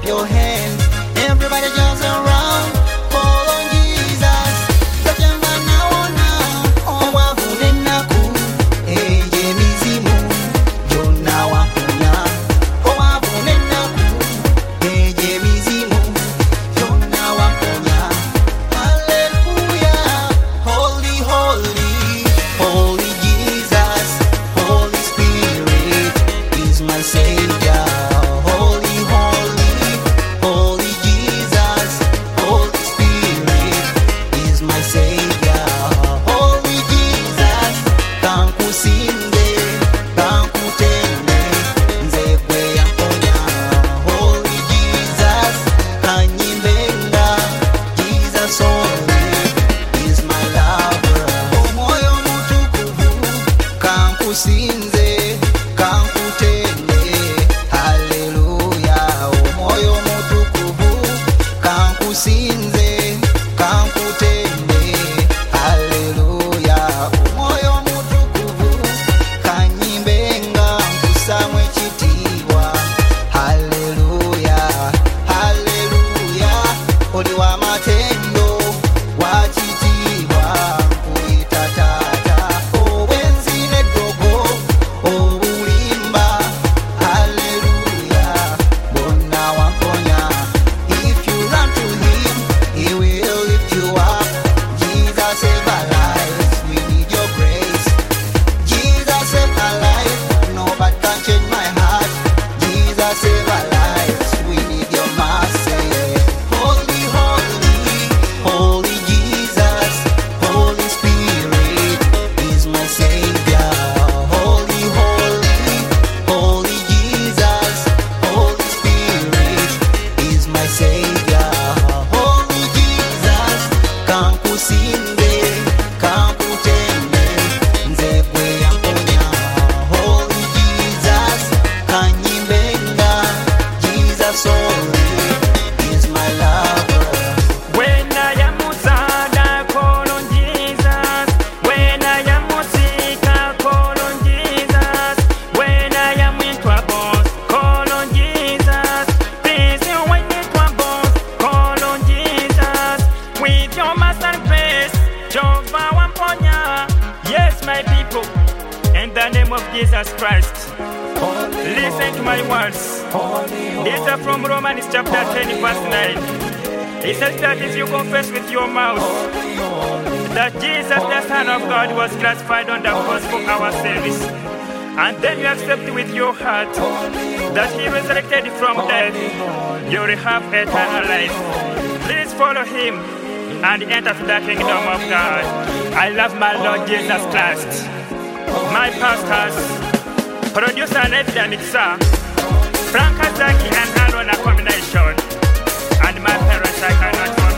up your hands. Everybody just around. Call on Jesus. Tajamba naona. Owavune naku. Eye mizimu. Jona wakunya. Owavune naku. Eye mizimu. Jona wakunya. Hallelujah. Holy, holy, holy Jesus. Holy Spirit is my Savior. Holy, holy, holy Jesus. Holy Spirit is my Savior. Holy Jesus, kankusinde, kankutende, nzekwe yankonya. Holy Jesus, kanyimbenga, Jesus only is my lover. Omoyo mutukuvu, kankusinze, kankutende, hallelujah. Omoyo mutukuvu, kankusinze, kankutende, hallelujah. Omoyo mutukuvu, kanyimbenga, nkusamwe ekitiibwa, hallelujah, hallelujah. Oli w'amatendo, wa kitiibwa, nkuyita taata. Obwenzi n'eddogo, obulimba, hallelujah, bonna wankonya. If you run to him, he will lift you up. Jesus save our lives, we need your grace. Jesus save our life, nobody can change my heart. Jesus save our lives, we need your mercy. Holy, holy, holy Jesus. Holy Spirit is my Savior. Holy, holy, holy Jesus. Holy Spirit is my Savior. Holy Jesus, kankusinde, kankutende, nzekwe yankonya. Holy Jesus, kanyimbenga, Jesus only is my lover. When I am sad, I call on Jesus. When I am sick, I call on Jesus. When I am in trouble, call on Jesus. Please, when in trouble, call on Jesus. With your master grace, Jehovah Wamponya. Yes, my people, in the name of Jesus Christ, listen to my words. These are from Romans chapter 10, verse 9. It says that if you confess with your mouth that Jesus, the Son of God, was crucified on the cross for our sins, and then you accept with your heart that he resurrected from death, you will have eternal life. Please follow him and enter to the kingdom of God. I love my Lord Jesus Christ. My pastors, producer and editor mixer, Frank Azaki and Aaron a combination, and my parents I cannot